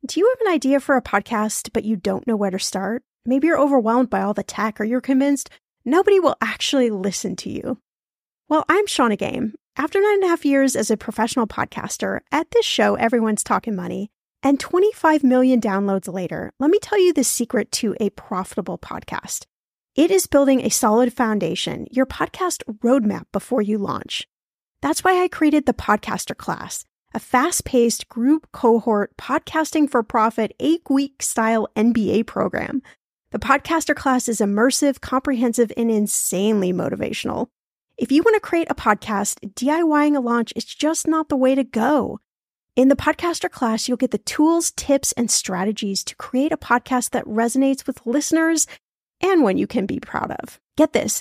Do you have an idea for a podcast, but you don't know where to start? Maybe you're overwhelmed by all the tech, or you're convinced nobody will actually listen to you. Well, I'm Shannah Game. After 9.5 years as a professional podcaster, at this show, everyone's talking money, and 25 million downloads later, let me tell you the secret to a profitable podcast. It is building a solid foundation, your podcast roadmap before you launch. That's why I created the Podcaster Class, a fast-paced group cohort podcasting for profit 8-week style MBA program. The Podcaster Class is immersive, comprehensive, and insanely motivational. If you want to create a podcast, DIYing a launch is just not the way to go. In the Podcaster Class, you'll get the tools, tips, and strategies to create a podcast that resonates with listeners and one you can be proud of. Get this,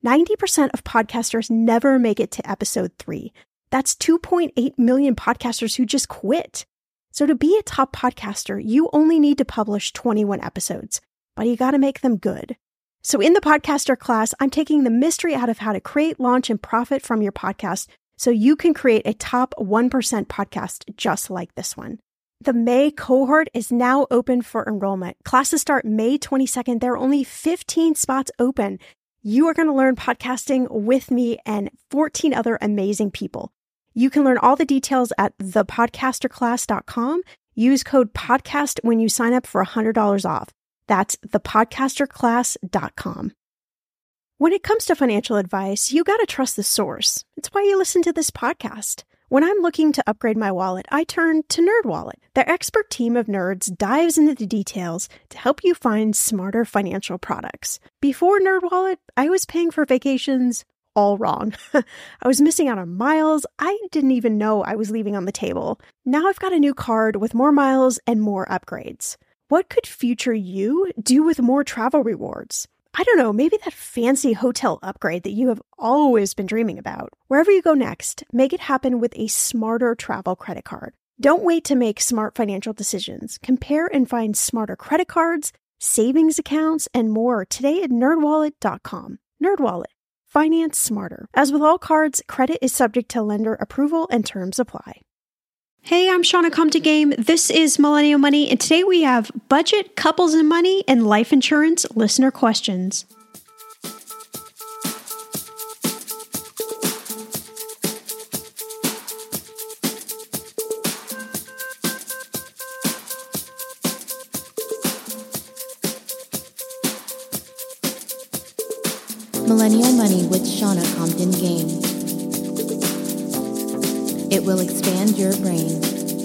90% of podcasters never make it to episode 3. That's 2.8 million podcasters who just quit. So to be a top podcaster, you only need to publish 21 episodes, but you got to make them good. So in the Podcaster Class, I'm taking the mystery out of how to create, launch, and profit from your podcast so you can create a top 1% podcast just like this one. The May cohort is now open for enrollment. Classes start May 22nd. There are only 15 spots open. You are going to learn podcasting with me and 14 other amazing people. You can learn all the details at thepodcasterclass.com. Use code PODCAST when you sign up for $100 off. That's thepodcasterclass.com. When it comes to financial advice, you got to trust the source. It's why you listen to this podcast. When I'm looking to upgrade my wallet, I turn to NerdWallet. Their expert team of nerds dives into the details to help you find smarter financial products. Before NerdWallet, I was paying for vacations all wrong. I was missing out on miles I didn't even know I was leaving on the table. Now I've got a new card with more miles and more upgrades. What could future you do with more travel rewards? I don't know, maybe that fancy hotel upgrade that you have always been dreaming about. Wherever you go next, make it happen with a smarter travel credit card. Don't wait to make smart financial decisions. Compare and find smarter credit cards, savings accounts, and more today at nerdwallet.com. NerdWallet. Finance smarter. As with all cards, credit is subject to lender approval and terms apply. Hey, I'm Shannah Compton Game. This is Millennial Money, and today we have budget, couples and money, and life insurance listener questions. Millennial Money with Shannah Compton Game. It will expand your brain.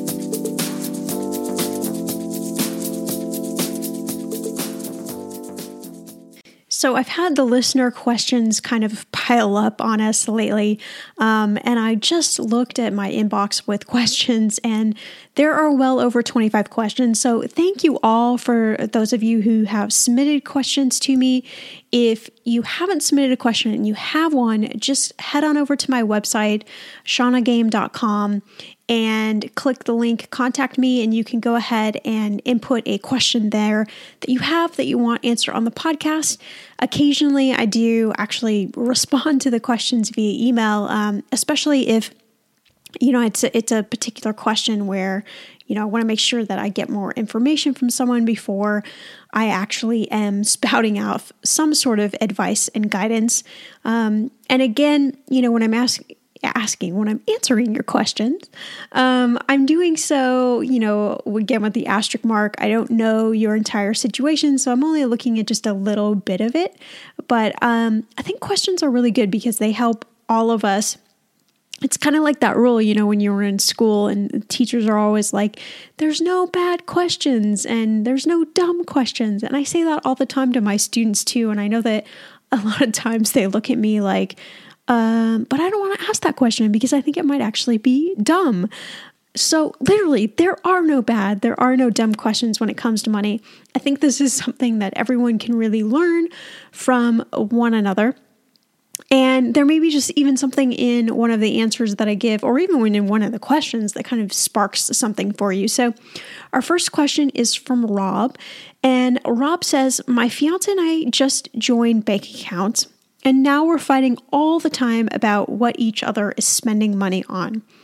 So I've had the listener questions kind of pile up on us lately, and I just looked at my inbox with questions, and there are well over 25 questions. So thank you all for those of you who have submitted questions to me. If you haven't submitted a question and you have one, just head on over to my website, shannahgame.com, and click the link, contact me, and you can go ahead and input a question there that you have that you want answered on the podcast. Occasionally, I do actually respond to the questions via email, especially if, it's a particular question where, I want to make sure that I get more information from someone before I actually am spouting out some sort of advice and guidance. And again, when I'm when I'm answering your questions, I'm doing so, again, with the asterisk mark. I don't know your entire situation, so I'm only looking at just a little bit of it. But I think questions are really good because they help all of us. It's kind of like that rule, when you were in school and teachers are always like, there's no bad questions and there's no dumb questions. And I say that all the time to my students too. And I know that a lot of times they look at me like, but I don't want to ask that question because I think it might actually be dumb. So literally, there are no dumb questions when it comes to money. I think this is something that everyone can really learn from one another. And there may be just even something in one of the answers that I give, or even in one of the questions that kind of sparks something for you. So our first question is from Rob. And Rob says, my fiance and I just joined bank accounts, and now we're fighting all the time about what each other is spending money on.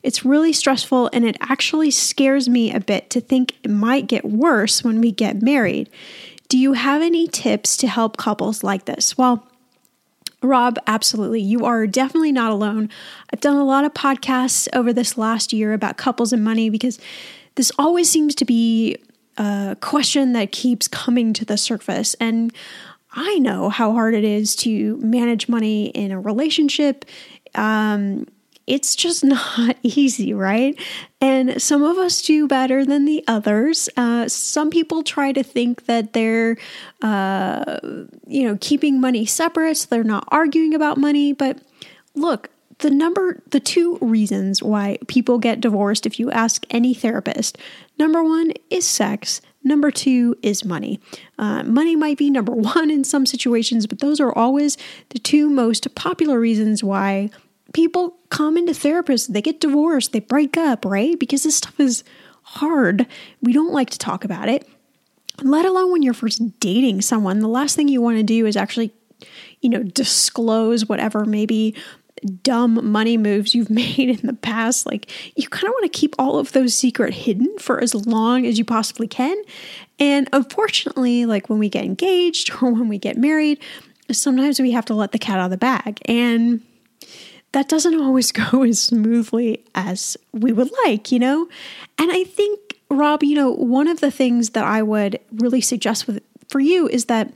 It's really stressful, and it actually scares me a bit to think it might get worse when we get married. Do you have any tips to help couples like this? Well, Rob, absolutely. You are definitely not alone. I've done a lot of podcasts over this last year about couples and money because this always seems to be a question that keeps coming to the surface. And I know how hard it is to manage money in a relationship. It's just not easy, right? And some of us do better than the others. Some people try to think that they're, keeping money separate, so they're not arguing about money. But look, the two reasons why people get divorced, if you ask any therapist, number one is sex. Number two is money. Money might be number one in some situations, but those are always the two most popular reasons why people come into therapists. They get divorced, they break up, right? Because this stuff is hard. We don't like to talk about it, let alone when you're first dating someone. The last thing you want to do is actually, disclose whatever maybe dumb money moves you've made in the past. Like, you kind of want to keep all of those secret hidden for as long as you possibly can. And unfortunately, like when we get engaged or when we get married, sometimes we have to let the cat out of the bag. And that doesn't always go as smoothly as we would like, And I think, Rob, one of the things that I would really suggest for you is that,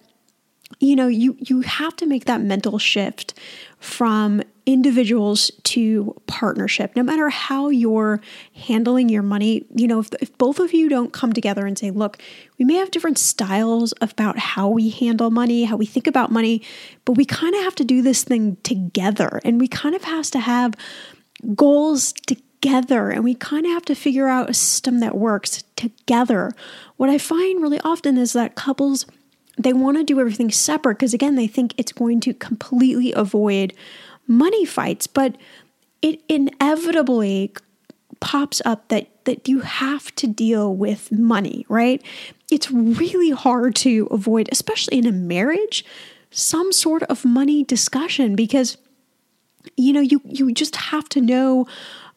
you have to make that mental shift from individuals to partnership. No matter how you're handling your money, if both of you don't come together and say, look, we may have different styles about how we handle money, how we think about money, but we kind of have to do this thing together. And we kind of has to have goals together. And we kind of have to figure out a system that works together. What I find really often is that couples, they want to do everything separate because, again, they think it's going to completely avoid money fights, but it inevitably pops up that you have to deal with money, right? It's really hard to avoid, especially in a marriage, some sort of money discussion because, you just have to know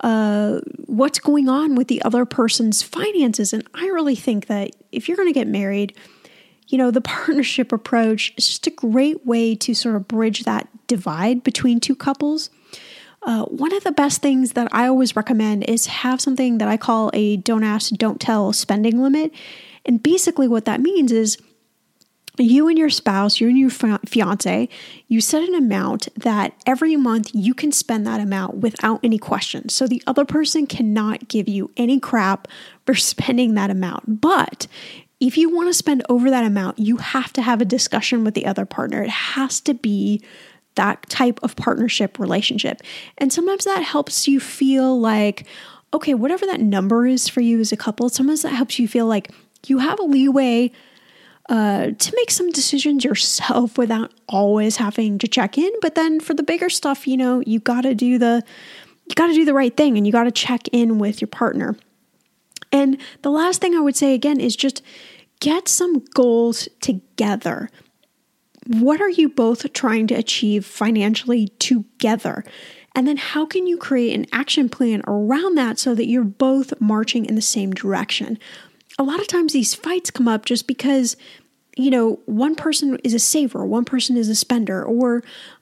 what's going on with the other person's finances. And I really think that if you're going to get married, the partnership approach is just a great way to sort of bridge that divide between two couples. One of the best things that I always recommend is have something that I call a don't ask, don't tell spending limit. And basically what that means is you and your spouse, you and your fiance, you set an amount that every month you can spend that amount without any questions. So the other person cannot give you any crap for spending that amount. But if you want to spend over that amount, you have to have a discussion with the other partner. It has to be that type of partnership relationship. And sometimes that helps you feel like, okay, whatever that number is for you as a couple, sometimes that helps you feel like you have a leeway to make some decisions yourself without always having to check in. But then for the bigger stuff, you got to do the right thing and you got to check in with your partner. And the last thing I would say again is just get some goals together. What are you both trying to achieve financially together? And then how can you create an action plan around that so that you're both marching in the same direction? A lot of times these fights come up just because, one person is a saver, one person is a spender, or,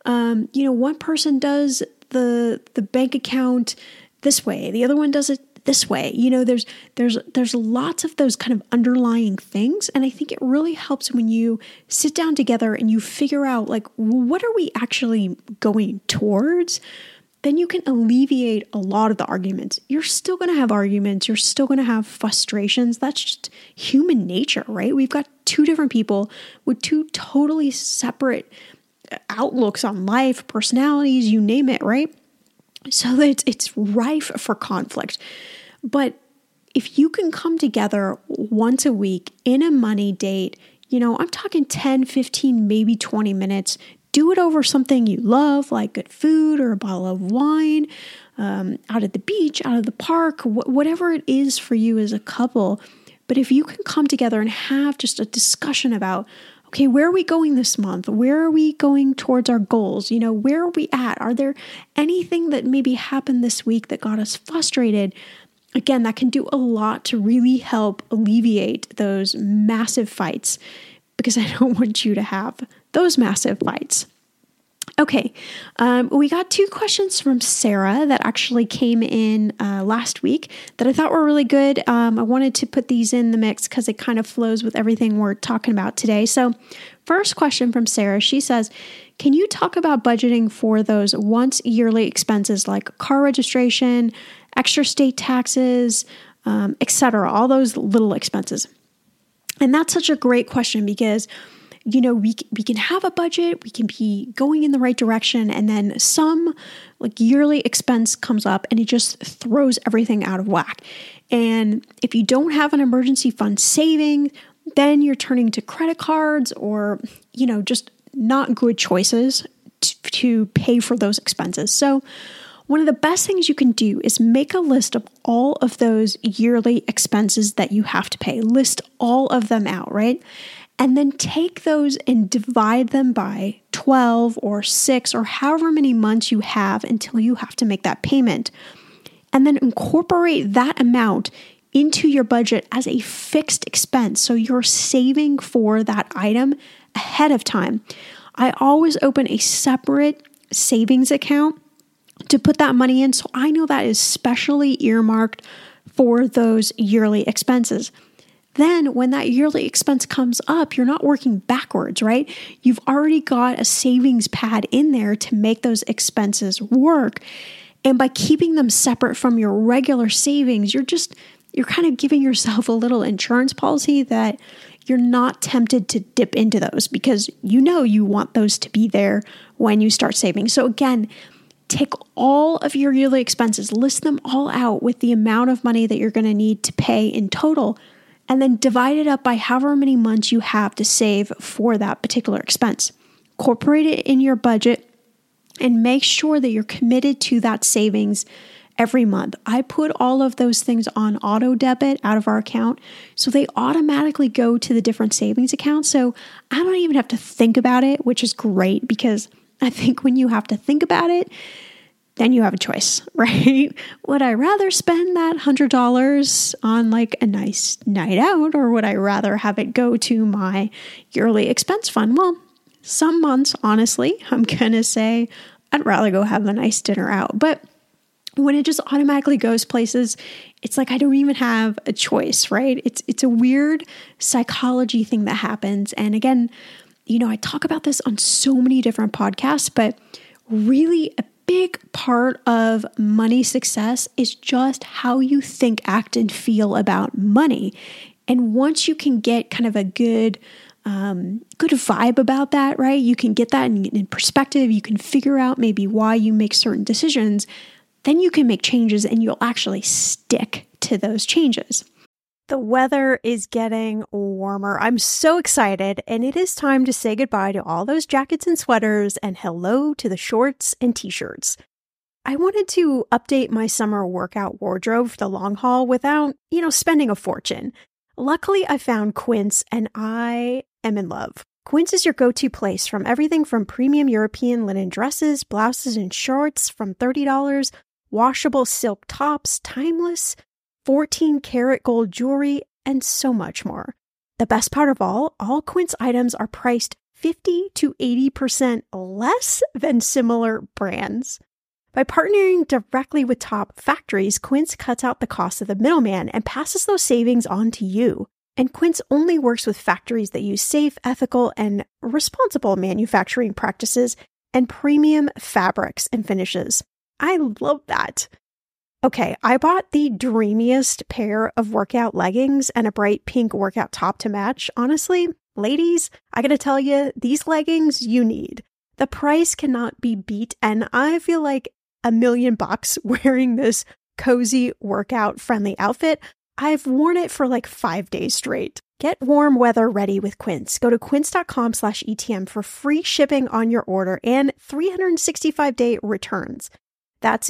one person does the bank account this way, the other one does it this way. There's lots of those kind of underlying things. And I think it really helps when you sit down together and you figure out like, what are we actually going towards? Then you can alleviate a lot of the arguments. You're still going to have arguments. You're still going to have frustrations. That's just human nature, right? We've got two different people with two totally separate outlooks on life, personalities, you name it, right? So that it's rife for conflict. But if you can come together once a week in a money date, I'm talking 10, 15, maybe 20 minutes, do it over something you love, like good food or a bottle of wine, out at the beach, out of the park, whatever it is for you as a couple. But if you can come together and have just a discussion about, okay, where are we going this month? Where are we going towards our goals? Where are we at? Are there anything that maybe happened this week that got us frustrated? Again, that can do a lot to really help alleviate those massive fights, because I don't want you to have those massive fights. Okay, we got 2 questions from Sarah that actually came in last week that I thought were really good. I wanted to put these in the mix because it kind of flows with everything we're talking about today. So first question from Sarah, she says, can you talk about budgeting for those once yearly expenses like car registration, extra state taxes, etc., all those little expenses? And that's such a great question because we can have a budget, we can be going in the right direction, and then some yearly expense comes up and it just throws everything out of whack. And if you don't have an emergency fund saving, then you're turning to credit cards or, just not good choices to pay for those expenses. So one of the best things you can do is make a list of all of those yearly expenses that you have to pay. List all of them out, right? And then take those and divide them by 12 or 6 or however many months you have until you have to make that payment. And then incorporate that amount into your budget as a fixed expense. So you're saving for that item ahead of time. I always open a separate savings account to put that money in, so I know that is specially earmarked for those yearly expenses. Then when that yearly expense comes up, you're not working backwards, right? You've already got a savings pad in there to make those expenses work. And by keeping them separate from your regular savings, you're kind of giving yourself a little insurance policy that you're not tempted to dip into those because you want those to be there when you start saving. So again, take all of your yearly expenses, list them all out with the amount of money that you're going to need to pay in total, and then divide it up by however many months you have to save for that particular expense. Incorporate it in your budget and make sure that you're committed to that savings every month. I put all of those things on auto debit out of our account, so they automatically go to the different savings accounts. So I don't even have to think about it, which is great because I think when you have to think about it, then you have a choice, right? Would I rather spend that $100 on a nice night out, or would I rather have it go to my yearly expense fund? Well, some months, honestly, I'm going to say I'd rather go have a nice dinner out. But when it just automatically goes places, it's like I don't even have a choice, right? It's a weird psychology thing that happens. And again, I talk about this on so many different podcasts, but really a big part of money success is just how you think, act, and feel about money. And once you can get kind of a good vibe about that, right? You can get that in perspective. You can figure out maybe why you make certain decisions. Then you can make changes and you'll actually stick to those changes. The weather is getting warmer. I'm so excited, and it is time to say goodbye to all those jackets and sweaters and hello to the shorts and t-shirts. I wanted to update my summer workout wardrobe for the long haul without, spending a fortune. Luckily, I found Quince, and I am in love. Quince is your go-to place from everything from premium European linen dresses, blouses, and shorts from $30, washable silk tops, timeless 14-karat gold jewelry, and so much more. The best part of all Quince items are priced 50 to 80% less than similar brands. By partnering directly with top factories, Quince cuts out the cost of the middleman and passes those savings on to you. And Quince only works with factories that use safe, ethical, and responsible manufacturing practices and premium fabrics and finishes. I love that. Okay, I bought the dreamiest pair of workout leggings and a bright pink workout top to match. Honestly, ladies, I gotta tell you, these leggings you need. The price cannot be beat, and I feel like $1 million wearing this cozy workout friendly outfit. I've worn it for 5 days straight. Get warm weather ready with Quince. Go to quince.com/ETM for free shipping on your order and 365-day returns. That's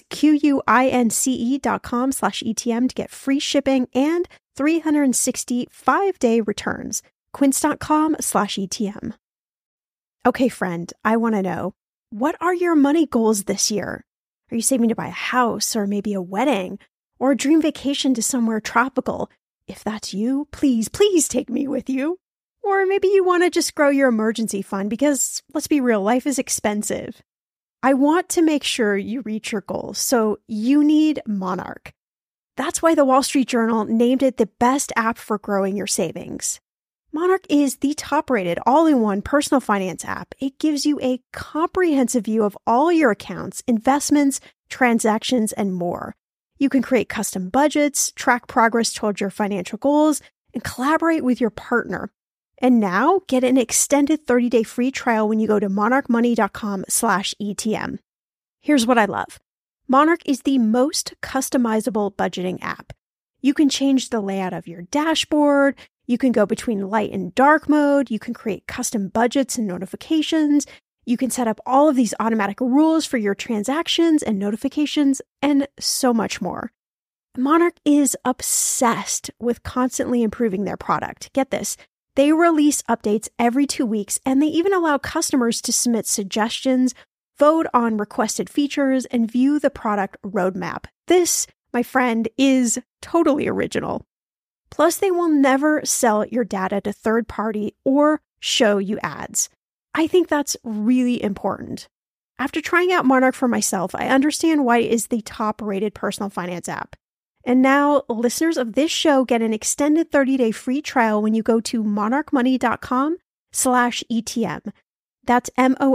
QUINCE.com/ETM to get free shipping and 365-day returns. quince.com/ETM. Okay, friend, I want to know, what are your money goals this year? Are you saving to buy a house or maybe a wedding or a dream vacation to somewhere tropical? If that's you, please take me with you. Or maybe you want to just grow your emergency fund because, let's be real, life is expensive. I want to make sure you reach your goals, so you need Monarch. That's why the Wall Street Journal named it the best app for growing your savings. Monarch is the top-rated all-in-one personal finance app. It gives you a comprehensive view of all your accounts, investments, transactions, and more. You can create custom budgets, track progress towards your financial goals, and collaborate with your partner. And now, get an extended 30-day free trial when you go to monarchmoney.com/ETM. Here's what I love. Monarch is the most customizable budgeting app. You can change the layout of your dashboard. You can go between light and dark mode. You can create custom budgets and notifications. You can set up all of these automatic rules for your transactions and notifications, and so much more. Monarch is obsessed with constantly improving their product. Get this. They release updates every 2 weeks, and they even allow customers to submit suggestions, vote on requested features, and view the product roadmap. This, my friend, is totally original. Plus, they will never sell your data to third party or show you ads. I think that's really important. After trying out Monarch for myself, I understand why it is the top-rated personal finance app. And now, listeners of this show get an extended 30-day free trial when you go to monarchmoney.com/ETM. That's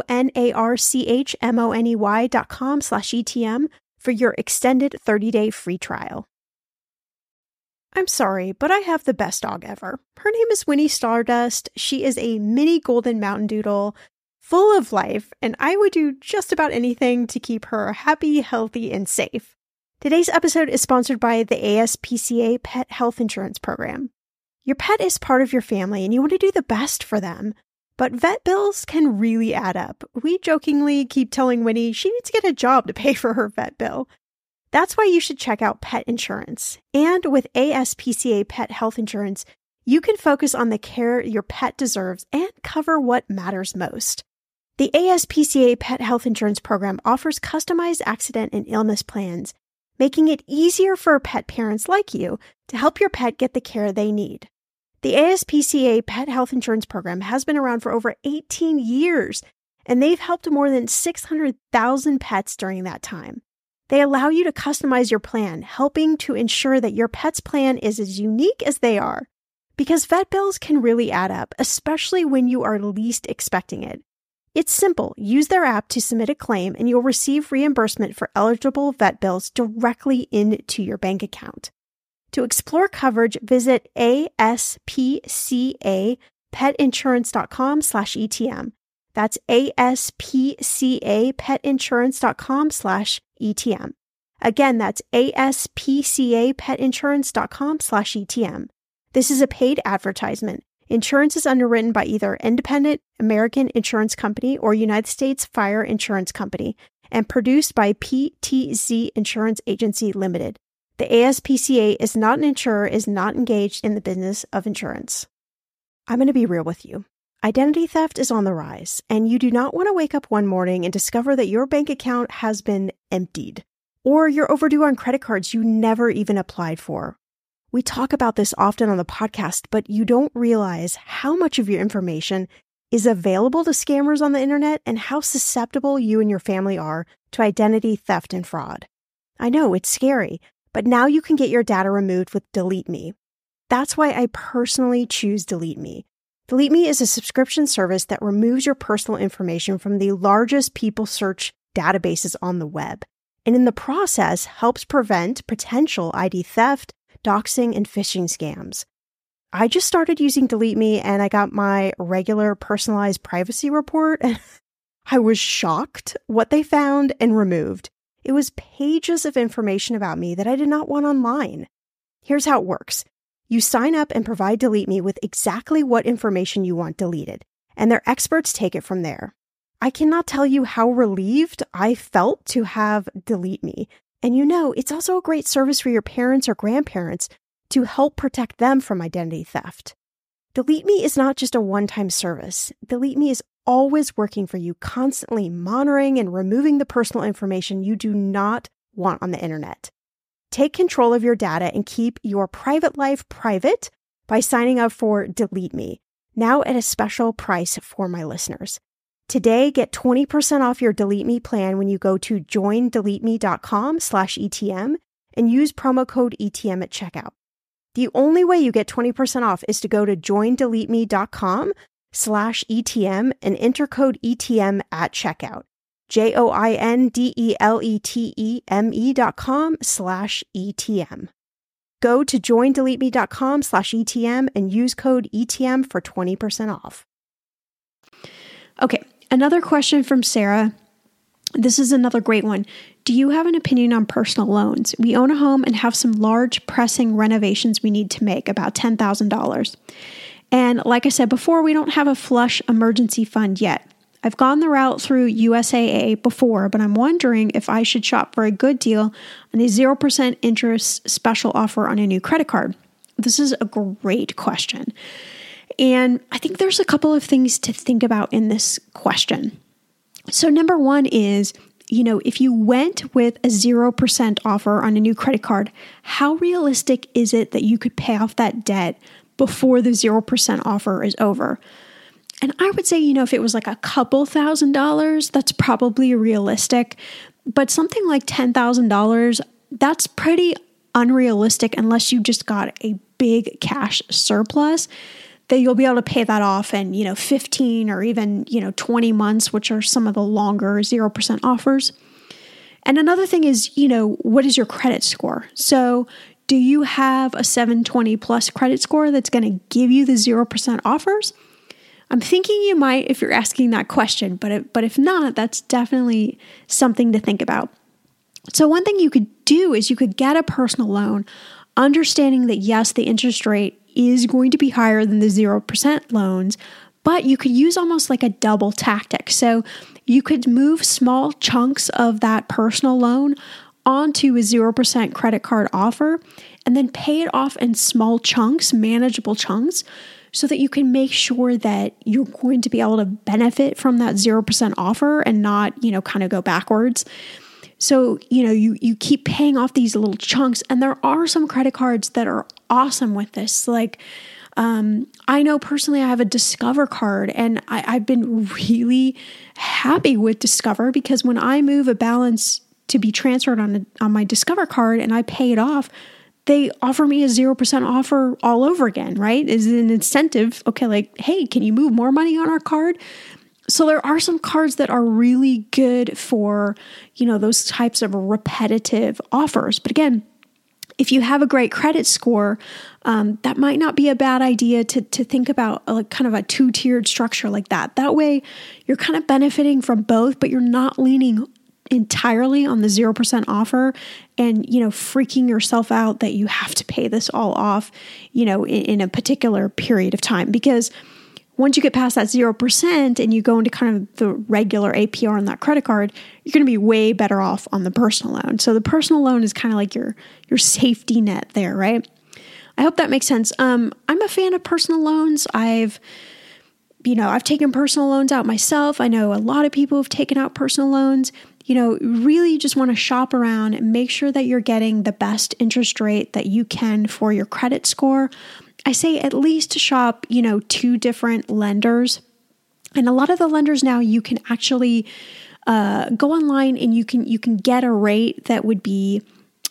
monarchmoney.com/ETM for your extended 30-day free trial. I'm sorry, but I have the best dog ever. Her name is Winnie Stardust. She is a mini golden mountain doodle, full of life, and I would do just about anything to keep her happy, healthy, and safe. Today's episode is sponsored by the ASPCA Pet Health Insurance Program. Your pet is part of your family and you want to do the best for them, but vet bills can really add up. We jokingly keep telling Winnie she needs to get a job to pay for her vet bill. That's why you should check out pet insurance. And with ASPCA Pet Health Insurance, you can focus on the care your pet deserves and cover what matters most. The ASPCA Pet Health Insurance Program offers customized accident and illness plans, making it easier for pet parents like you to help your pet get the care they need. The ASPCA Pet Health Insurance Program has been around for over 18 years, and they've helped more than 600,000 pets during that time. They allow you to customize your plan, helping to ensure that your pet's plan is as unique as they are. Because vet bills can really add up, especially when you are least expecting it. It's simple. Use their app to submit a claim and you'll receive reimbursement for eligible vet bills directly into your bank account. To explore coverage, visit aspcapetinsurance.com/ETM. That's aspcapetinsurance.com/ETM. Again, that's aspcapetinsurance.com/ETM. This is a paid advertisement. Insurance is underwritten by either Independent American Insurance Company or United States Fire Insurance Company and produced by PTZ Insurance Agency Limited. The ASPCA is not an insurer, is not engaged in the business of insurance. I'm going to be real with you. Identity theft is on the rise, and you do not want to wake up one morning and discover that your bank account has been emptied, or you're overdue on credit cards you never even applied for. We talk about this often on the podcast, but you don't realize how much of your information is available to scammers on the internet and how susceptible you and your family are to identity theft and fraud. I know it's scary, but now you can get your data removed with Delete Me. That's why I personally choose Delete Me. Delete Me is a subscription service that removes your personal information from the largest people search databases on the web, and in the process helps prevent potential ID theft, doxing, and phishing scams. I just started using Delete Me and I got my regular personalized privacy report and I was shocked what they found and removed. It was pages of information about me that I did not want online. Here's how it works. You sign up and provide Delete Me with exactly what information you want deleted, and their experts take it from there. I cannot tell you how relieved I felt to have Delete Me. And it's also a great service for your parents or grandparents to help protect them from identity theft. Delete Me is not just a one-time service. Delete Me is always working for you, constantly monitoring and removing the personal information you do not want on the internet. Take control of your data and keep your private life private by signing up for Delete Me, now at a special price for my listeners. Today, get 20% off your Delete Me plan when you go to joindeleteme.com/ETM and use promo code ETM at checkout. The only way you get 20% off is to go to joindeleteme.com/ETM and enter code ETM at checkout. joindeleteme.com/ETM. Go to joindeleteme.com/ETM and use code ETM for 20% off. Okay, another question from Sarah. This is another great one. Do you have an opinion on personal loans? We own a home and have some large pressing renovations we need to make, about $10,000. And like I said before, we don't have a flush emergency fund yet. I've gone the route through USAA before, but I'm wondering if I should shop for a good deal on a 0% interest special offer on a new credit card. This is a great question. And I think there's a couple of things to think about in this question. So number one is, if you went with a 0% offer on a new credit card, how realistic is it that you could pay off that debt before the 0% offer is over? And I would say, if it was like a couple $1,000s, that's probably realistic. But something like $10,000, that's pretty unrealistic unless you just got a big cash surplus that you'll be able to pay that off in, 15 or even, 20 months, which are some of the longer 0% offers. And another thing is, what is your credit score? So do you have a 720 plus credit score that's going to give you the 0% offers? I'm thinking you might if you're asking that question, but if not, that's definitely something to think about. So one thing you could do is you could get a personal loan, understanding that yes, the interest rate is going to be higher than the 0% loans, but you could use almost like a double tactic. So you could move small chunks of that personal loan onto a 0% credit card offer and then pay it off in small chunks, manageable chunks, so that you can make sure that you're going to be able to benefit from that 0% offer and not, kind of go backwards. So, you keep paying off these little chunks, and there are some credit cards that are awesome with this. Like, I know personally I have a Discover card, and I've been really happy with Discover because when I move a balance to be transferred on my Discover card and I pay it off, they offer me a 0% offer all over again, right? Is an incentive. Okay, like, hey, can you move more money on our card? So there are some cards that are really good for, those types of repetitive offers. But again, if you have a great credit score, that might not be a bad idea to think about kind of a two-tiered structure like that. That way you're kind of benefiting from both, but you're not leaning entirely on the 0% offer and, freaking yourself out that you have to pay this all off, in a particular period of time. Because once you get past that 0% and you go into kind of the regular APR on that credit card, you're going to be way better off on the personal loan. So the personal loan is kind of like your safety net there, right? I hope that makes sense. I'm a fan of personal loans. I've taken personal loans out myself. I know a lot of people have taken out personal loans. Really just want to shop around and make sure that you're getting the best interest rate that you can for your credit score. I say at least to shop, 2 different lenders. And a lot of the lenders now, you can actually go online and you can get a rate that would be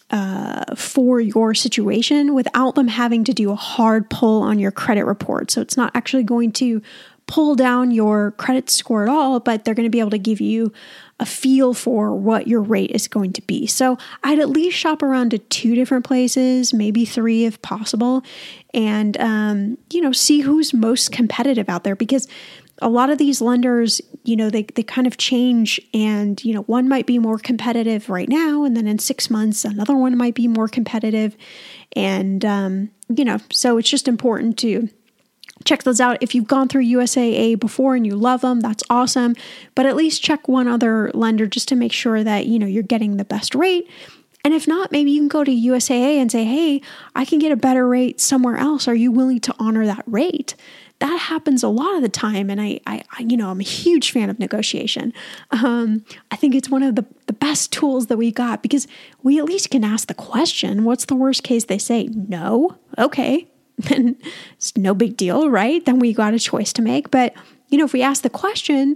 for your situation without them having to do a hard pull on your credit report. So it's not actually going to pull down your credit score at all, but they're going to be able to give you a feel for what your rate is going to be. So I'd at least shop around to 2 different places, maybe 3 if possible, and see who's most competitive out there, because a lot of these lenders, they kind of change, and one might be more competitive right now, and then in 6 months another one might be more competitive, and so it's just important to check those out. If you've gone through USAA before and you love them, that's awesome. But at least check one other lender just to make sure that, you're getting the best rate. And if not, maybe you can go to USAA and say, hey, I can get a better rate somewhere else. Are you willing to honor that rate? That happens a lot of the time. And I'm a huge fan of negotiation. I think it's one of the best tools that we got because we at least can ask the question. What's the worst case they say? No. Okay. Then it's no big deal, right? Then we got a choice to make. But, if we ask the question,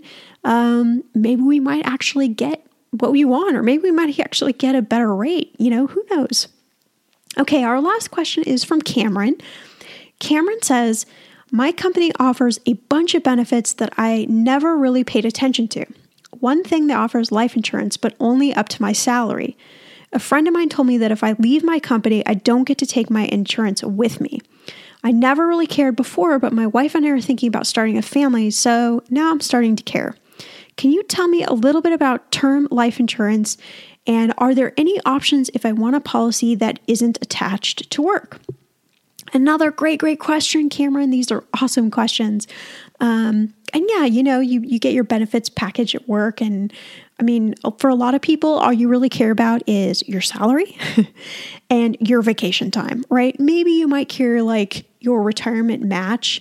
maybe we might actually get what we want, or maybe we might actually get a better rate. Who knows? Okay. Our last question is from Cameron. Cameron says, my company offers a bunch of benefits that I never really paid attention to. One thing they offer is life insurance, but only up to my salary. A friend of mine told me that if I leave my company, I don't get to take my insurance with me. I never really cared before, but my wife and I are thinking about starting a family, so now I'm starting to care. Can you tell me a little bit about term life insurance, and are there any options if I want a policy that isn't attached to work? Another great question, Cameron. These are awesome questions. And yeah, you get your benefits package at work. And I mean, for a lot of people, all you really care about is your salary and your vacation time, right? Maybe you might care like your retirement match.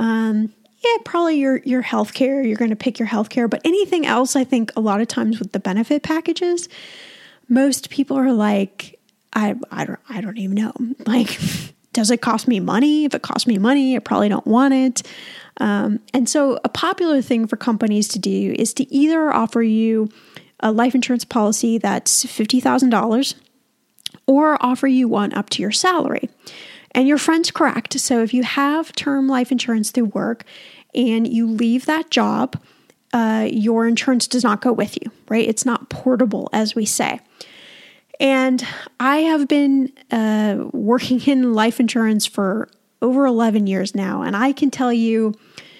Probably your healthcare. You're going to pick your healthcare. But anything else, I think a lot of times with the benefit packages, most people are like, I don't even know. Like, does it cost me money? If it costs me money, I probably don't want it. And so a popular thing for companies to do is to either offer you a life insurance policy that's $50,000 or offer you one up to your salary. And your friend's correct. So if you have term life insurance through work and you leave that job, your insurance does not go with you, right? It's not portable, as we say. And I have been working in life insurance for over 11 years now. And I can tell you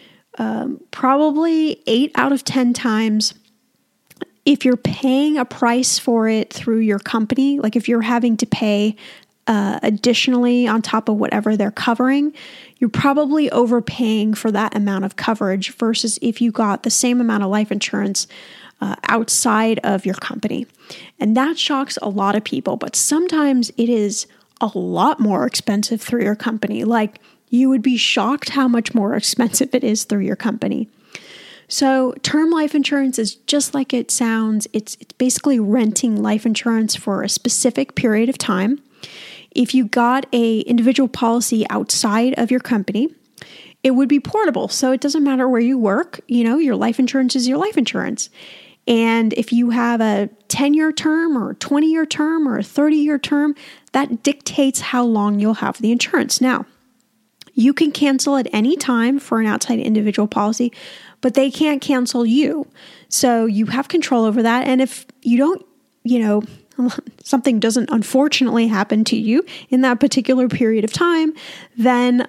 probably 8 out of 10 times, if you're paying a price for it through your company, like if you're having to pay additionally on top of whatever they're covering, you're probably overpaying for that amount of coverage versus if you got the same amount of life insurance outside of your company. And that shocks a lot of people, but sometimes it is a lot more expensive through your company. Like you would be shocked how much more expensive it is through your company. So term life insurance is just like it sounds. It's basically renting life insurance for a specific period of time. If you got a individual policy outside of your company, it would be portable. So it doesn't matter where you work, your life insurance is your life insurance. And if you have a 10-year term or a 20-year term or a 30-year term, that dictates how long you'll have the insurance. Now, you can cancel at any time for an outside individual policy, but they can't cancel you. So you have control over that. And if you don't, something doesn't unfortunately happen to you in that particular period of time, then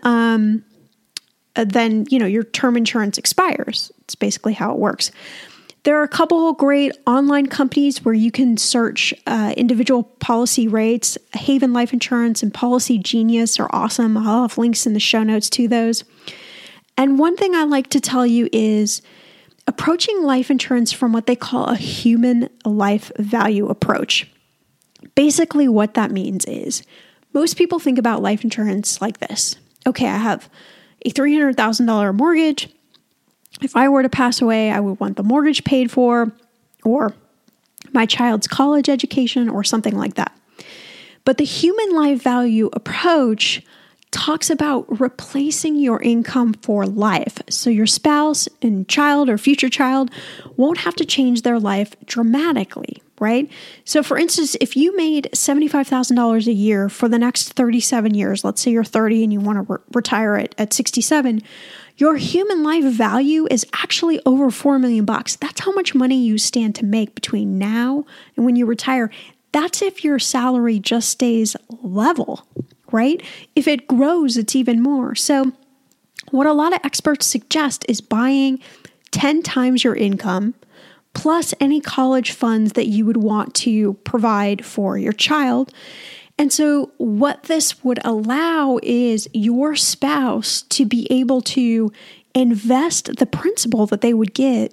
your term insurance expires. It's basically how it works. There are a couple of great online companies where you can search individual policy rates. Haven Life Insurance and Policy Genius are awesome. I'll have links in the show notes to those. And one thing I like to tell you is approaching life insurance from what they call a human life value approach. Basically, what that means is most people think about life insurance like this. Okay, I have a $300,000 mortgage. If I were to pass away, I would want the mortgage paid for, or my child's college education, or something like that. But the human life value approach talks about replacing your income for life. So your spouse and child or future child won't have to change their life dramatically, right? So for instance, if you made $75,000 a year for the next 37 years, let's say you're 30 and you want to retire at 67, your human life value is actually over $4 million. That's how much money you stand to make between now and when you retire. That's if your salary just stays level, right? If it grows, it's even more. So what a lot of experts suggest is buying 10 times your income plus any college funds that you would want to provide for your child. And so what this would allow is your spouse to be able to invest the principal that they would get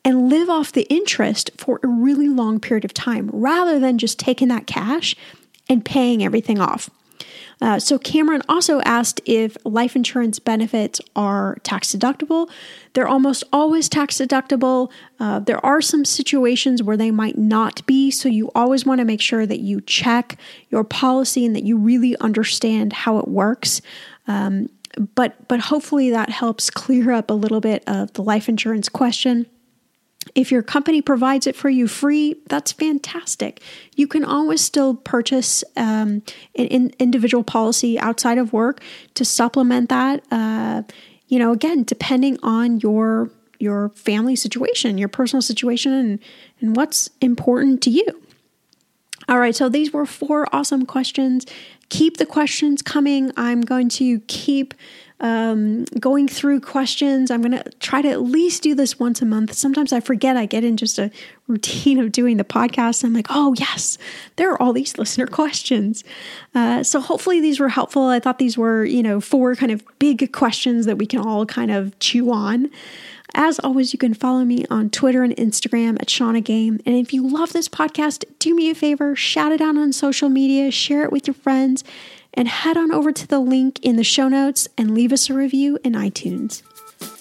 and live off the interest for a really long period of time rather than just taking that cash and paying everything off. So Cameron also asked if life insurance benefits are tax deductible. They're almost always tax deductible. There are some situations where they might not be, so you always want to make sure that you check your policy and that you really understand how it works. But hopefully that helps clear up a little bit of the life insurance question. If your company provides it for you free, that's fantastic. You can always still purchase an individual policy outside of work to supplement that. Again, depending on your family situation, your personal situation, and what's important to you. All right, so these were 4 awesome questions. Keep the questions coming. I'm going to keep going through questions. I'm going to try to at least do this once a month. Sometimes I forget. I get in just a routine of doing the podcast. I'm like, oh yes, there are all these listener questions. So hopefully these were helpful. I thought these were, 4 kind of big questions that we can all kind of chew on. As always, you can follow me on Twitter and Instagram at Shauna Game. And if you love this podcast, do me a favor, shout it out on social media, share it with your friends, and head on over to the link in the show notes and leave us a review in iTunes.